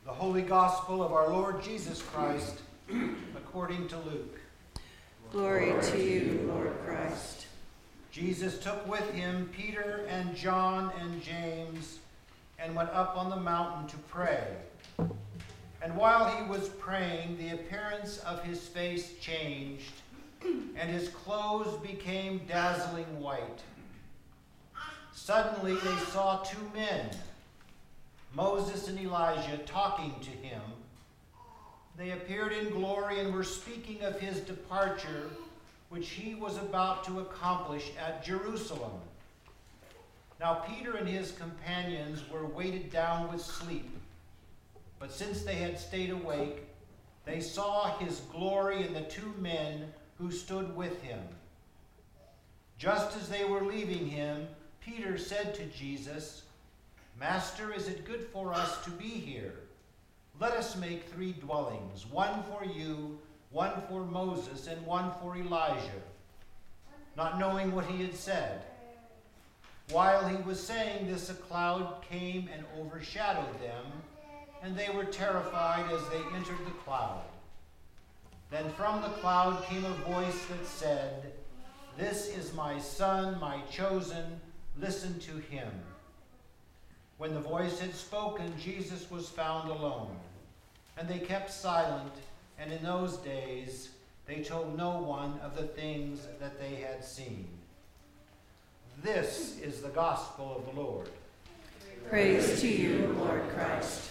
The Holy Gospel of our Lord Jesus Christ, according to Luke. Glory to you, Lord Christ. Jesus took with him Peter and John and James and went up on the mountain to pray. And while he was praying, the appearance of his face changed, and his clothes became dazzling white. Suddenly they saw two men, Moses and Elijah, talking to him. They appeared in glory and were speaking of his departure, which he was about to accomplish at Jerusalem. Now Peter and his companions were weighted down with sleep, but since they had stayed awake, they saw his glory and the two men who stood with him. Just as they were leaving him, Peter said to Jesus, "Master, is it good for us to be here? Let us make 3 dwellings, one for you, one for Moses, and one for Elijah," not knowing what he had said. While he was saying this, a cloud came and overshadowed them, and they were terrified as they entered the cloud. Then from the cloud came a voice that said, "This is my Son, my chosen. Listen to him." When the voice had spoken, Jesus was found alone, and they kept silent, and in those days they told no one of the things that they had seen. This is the gospel of the Lord. Praise to you, Lord Christ.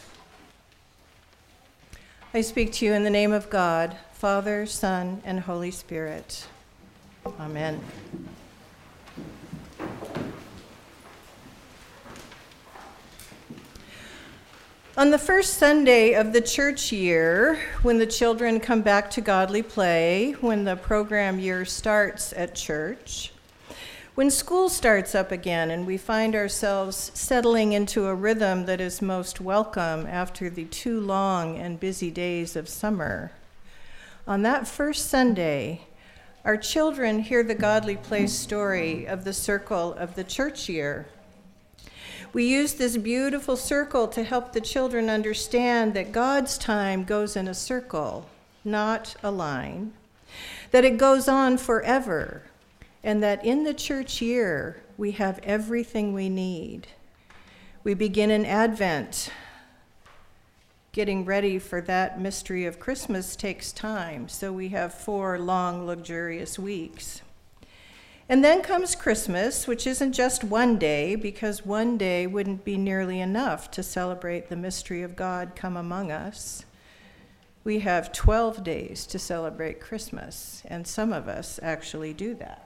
I speak to you in the name of God, Father, Son, and Holy Spirit. Amen. On the first Sunday of the church year, when the children come back to godly play, when the program year starts at church, when school starts up again and we find ourselves settling into a rhythm that is most welcome after the too long and busy days of summer, on that first Sunday, our children hear the godly play story of the circle of the church year. We use this beautiful circle to help the children understand that God's time goes in a circle, not a line, that it goes on forever, and that in the church year we have everything we need. We begin in Advent. Getting ready for that mystery of Christmas takes time, so we have 4 long, luxurious weeks. And then comes Christmas, which isn't just one day, because one day wouldn't be nearly enough to celebrate the mystery of God come among us. We have 12 days to celebrate Christmas, and some of us actually do that.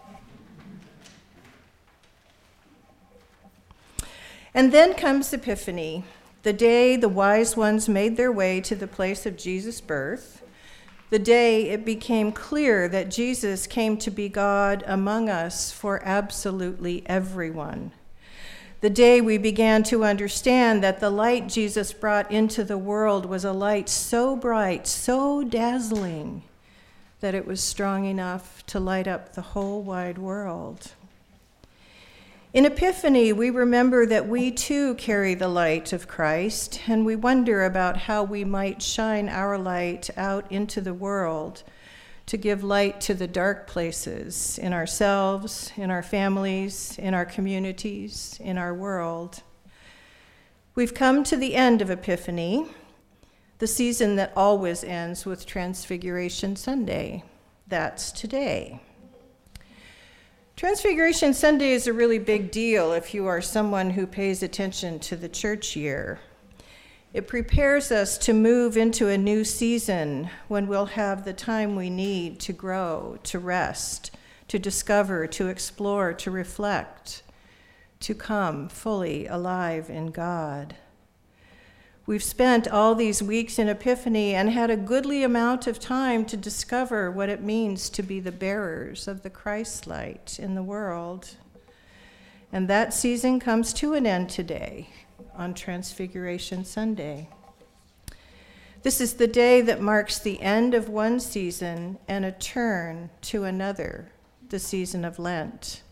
And then comes Epiphany, the day the wise ones made their way to the place of Jesus' birth, the day it became clear that Jesus came to be God among us for absolutely everyone. The day we began to understand that the light Jesus brought into the world was a light so bright, so dazzling, that it was strong enough to light up the whole wide world. In Epiphany, we remember that we too carry the light of Christ, and we wonder about how we might shine our light out into the world to give light to the dark places in ourselves, in our families, in our communities, in our world. We've come to the end of Epiphany, the season that always ends with Transfiguration Sunday. That's today. Transfiguration Sunday is a really big deal if you are someone who pays attention to the church year. It prepares us to move into a new season when we'll have the time we need to grow, to rest, to discover, to explore, to reflect, to come fully alive in God. We've spent all these weeks in Epiphany and had a goodly amount of time to discover what it means to be the bearers of the Christ light in the world. And that season comes to an end today on Transfiguration Sunday. This is the day that marks the end of one season and a turn to another, the season of Lent.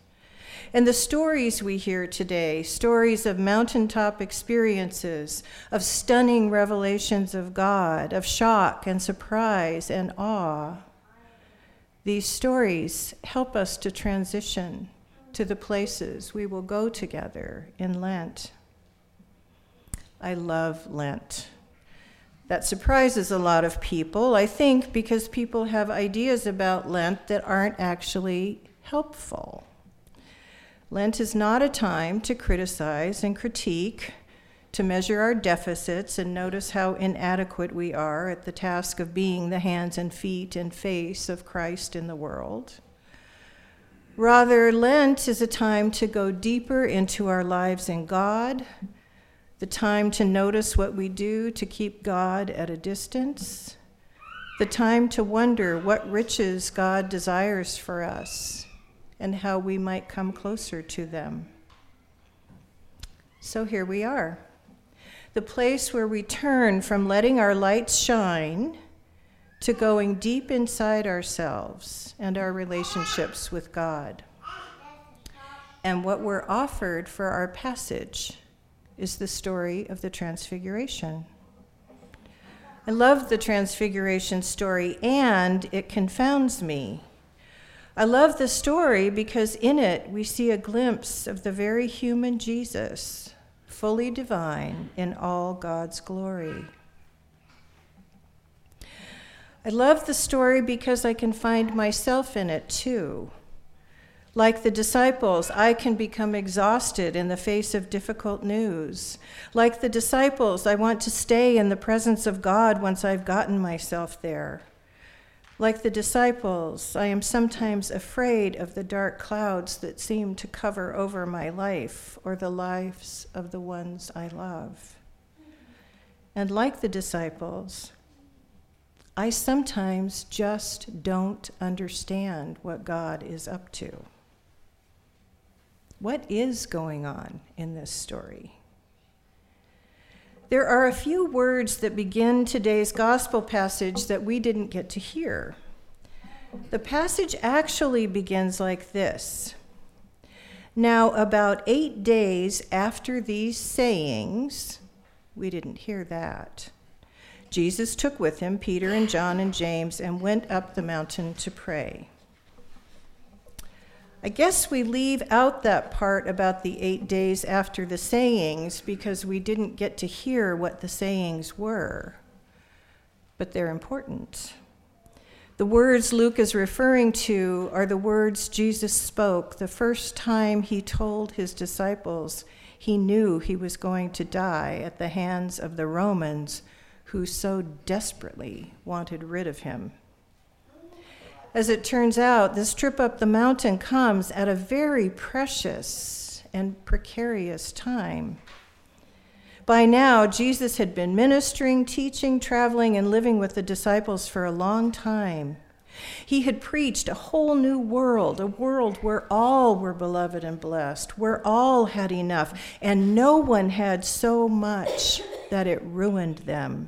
And the stories we hear today, stories of mountaintop experiences, of stunning revelations of God, of shock and surprise and awe, these stories help us to transition to the places we will go together in Lent. I love Lent. That surprises a lot of people, I think, because people have ideas about Lent that aren't actually helpful. Lent is not a time to criticize and critique, to measure our deficits and notice how inadequate we are at the task of being the hands and feet and face of Christ in the world. Rather, Lent is a time to go deeper into our lives in God, the time to notice what we do to keep God at a distance, the time to wonder what riches God desires for us and how we might come closer to them. So here we are, the place where we turn from letting our lights shine to going deep inside ourselves and our relationships with God. And what we're offered for our passage is the story of the Transfiguration. I love the Transfiguration story, and it confounds me. I love the story because in it we see a glimpse of the very human Jesus, fully divine in all God's glory. I love the story because I can find myself in it too. Like the disciples, I can become exhausted in the face of difficult news. Like the disciples, I want to stay in the presence of God once I've gotten myself there. Like the disciples, I am sometimes afraid of the dark clouds that seem to cover over my life or the lives of the ones I love. And like the disciples, I sometimes just don't understand what God is up to. What is going on in this story? There are a few words that begin today's gospel passage that we didn't get to hear. The passage actually begins like this. Now, about 8 days after these sayings, we didn't hear that, Jesus took with him Peter and John and James and went up the mountain to pray. I guess we leave out that part about the 8 days after the sayings because we didn't get to hear what the sayings were, but they're important. The words Luke is referring to are the words Jesus spoke the first time he told his disciples he knew he was going to die at the hands of the Romans who so desperately wanted rid of him. As it turns out, this trip up the mountain comes at a very precious and precarious time. By now, Jesus had been ministering, teaching, traveling, and living with the disciples for a long time. He had preached a whole new world, a world where all were beloved and blessed, where all had enough, and no one had so much that it ruined them.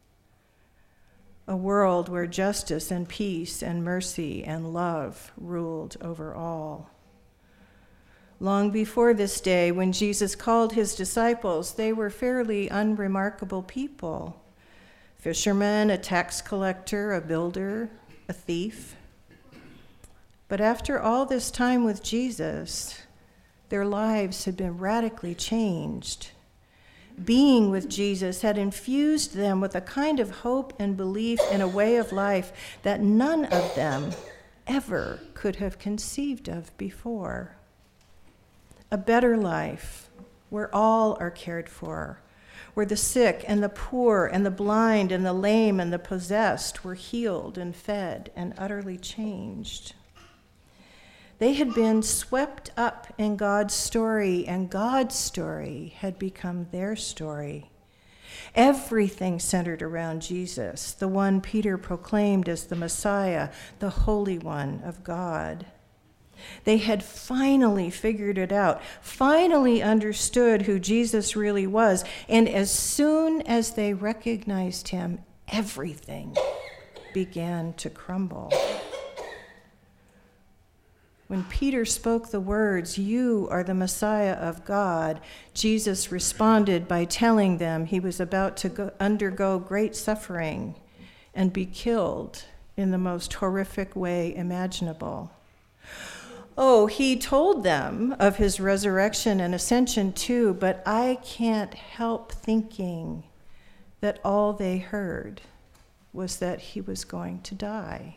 A world where justice and peace and mercy and love ruled over all. Long before this day, when Jesus called his disciples, they were fairly unremarkable people. Fishermen, a tax collector, a builder, a thief. But after all this time with Jesus, their lives had been radically changed. Being with Jesus had infused them with a kind of hope and belief in a way of life that none of them ever could have conceived of before. A better life where all are cared for, where the sick and the poor and the blind and the lame and the possessed were healed and fed and utterly changed. They had been swept up in God's story, and God's story had become their story. Everything centered around Jesus, the one Peter proclaimed as the Messiah, the Holy One of God. They had finally figured it out, finally understood who Jesus really was, and as soon as they recognized him, everything began to crumble. When Peter spoke the words, "You are the Messiah of God," Jesus responded by telling them he was about to undergo great suffering and be killed in the most horrific way imaginable. Oh, he told them of his resurrection and ascension too, but I can't help thinking that all they heard was that he was going to die.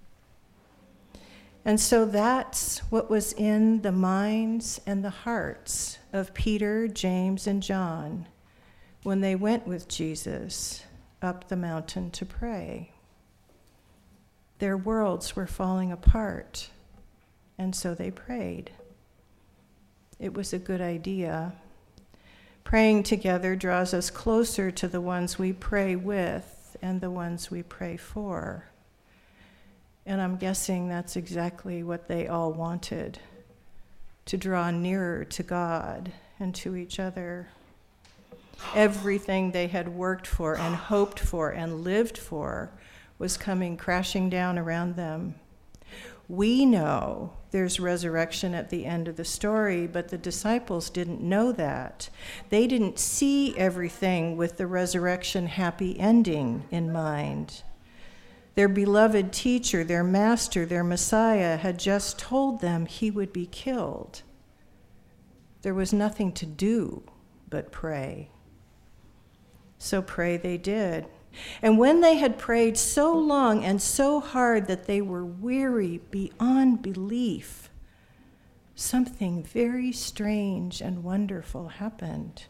And so that's what was in the minds and the hearts of Peter, James, and John when they went with Jesus up the mountain to pray. Their worlds were falling apart, and so they prayed. It was a good idea. Praying together draws us closer to the ones we pray with and the ones we pray for. And I'm guessing that's exactly what they all wanted, to draw nearer to God and to each other. Everything they had worked for and hoped for and lived for was coming crashing down around them. We know there's resurrection at the end of the story, but the disciples didn't know that. They didn't see everything with the resurrection happy ending in mind. Their beloved teacher, their master, their Messiah had just told them he would be killed. There was nothing to do but pray. So pray they did. And when they had prayed so long and so hard that they were weary beyond belief, something very strange and wonderful happened.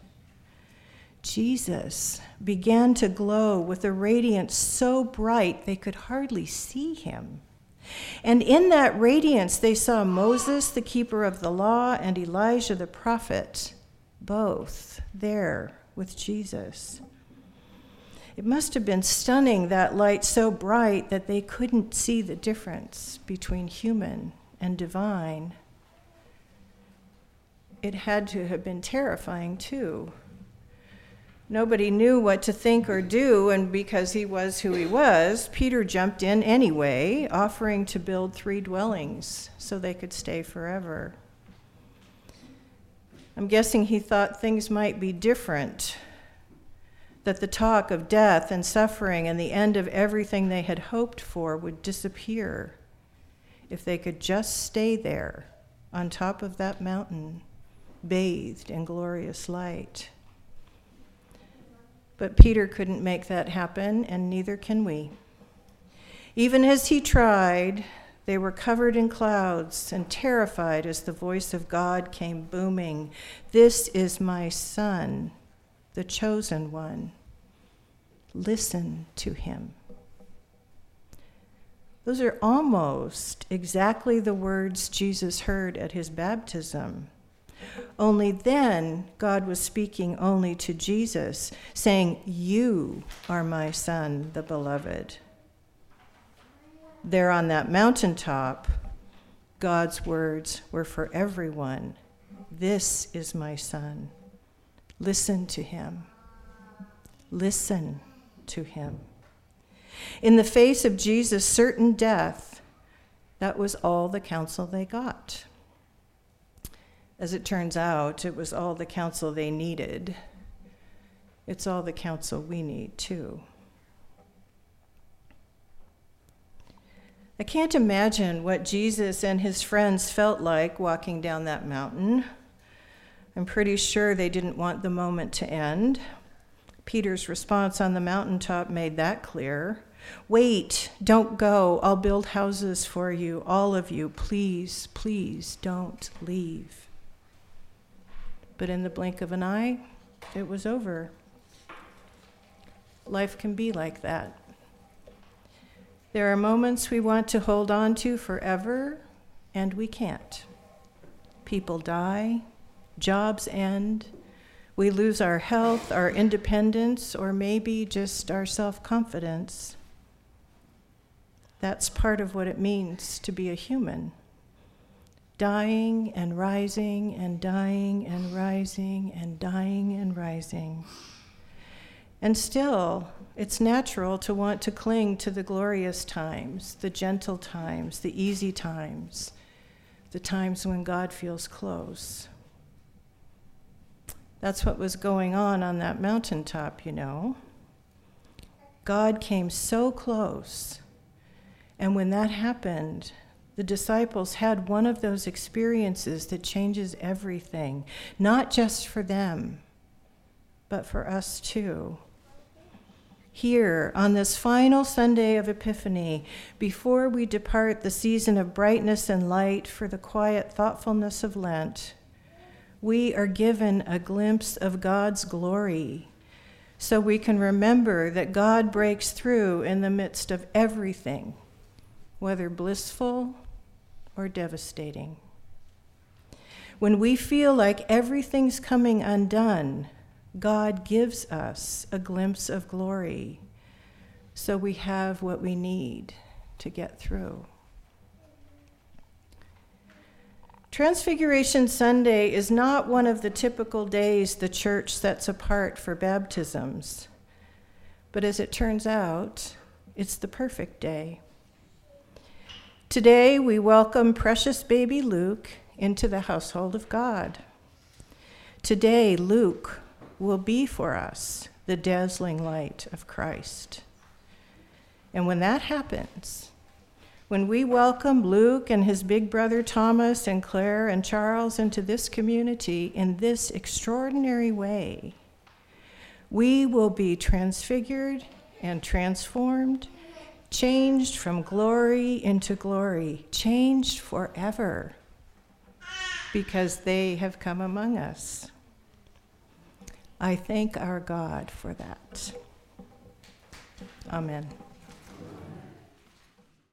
Jesus began to glow with a radiance so bright they could hardly see him. And in that radiance they saw Moses, the keeper of the law, and Elijah, the prophet, both there with Jesus. It must have been stunning, that light so bright that they couldn't see the difference between human and divine. It had to have been terrifying, too. Nobody knew what to think or do, and because he was who he was, Peter jumped in anyway, offering to build 3 dwellings so they could stay forever. I'm guessing he thought things might be different, that the talk of death and suffering and the end of everything they had hoped for would disappear if they could just stay there on top of that mountain, bathed in glorious light. But Peter couldn't make that happen, and neither can we. Even as he tried, they were covered in clouds and terrified as the voice of God came booming, "This is my Son, the chosen one. Listen to him." Those are almost exactly the words Jesus heard at his baptism. Only then, God was speaking only to Jesus, saying, "You are my Son, the beloved." There on that mountaintop, God's words were for everyone. "This is my Son. Listen to him. Listen to him." In the face of Jesus' certain death, that was all the counsel they got. As it turns out, it was all the counsel they needed. It's all the counsel we need, too. I can't imagine what Jesus and his friends felt like walking down that mountain. I'm pretty sure they didn't want the moment to end. Peter's response on the mountaintop made that clear. "Wait, don't go. I'll build houses for you, all of you. Please, please don't leave." But in the blink of an eye, it was over. Life can be like that. There are moments we want to hold on to forever, and we can't. People die, jobs end, we lose our health, our independence, or maybe just our self-confidence. That's part of what it means to be a human. Dying and rising and dying and rising and dying and rising. And still, it's natural to want to cling to the glorious times, the gentle times, the easy times, the times when God feels close. That's what was going on that mountaintop, you know. God came so close. And when that happened, the disciples had one of those experiences that changes everything, not just for them, but for us too. Here, on this final Sunday of Epiphany, before we depart the season of brightness and light for the quiet thoughtfulness of Lent, we are given a glimpse of God's glory, so we can remember that God breaks through in the midst of everything, whether blissful or devastating. When we feel like everything's coming undone, God gives us a glimpse of glory, so we have what we need to get through. Transfiguration Sunday is not one of the typical days the church sets apart for baptisms, but as it turns out, it's the perfect day. Today, we welcome precious baby Luke into the household of God. Today, Luke will be for us the dazzling light of Christ. And when that happens, when we welcome Luke and his big brother Thomas and Claire and Charles into this community in this extraordinary way, we will be transfigured and transformed, changed from glory into glory, changed forever, because they have come among us. I thank our God for that. Amen.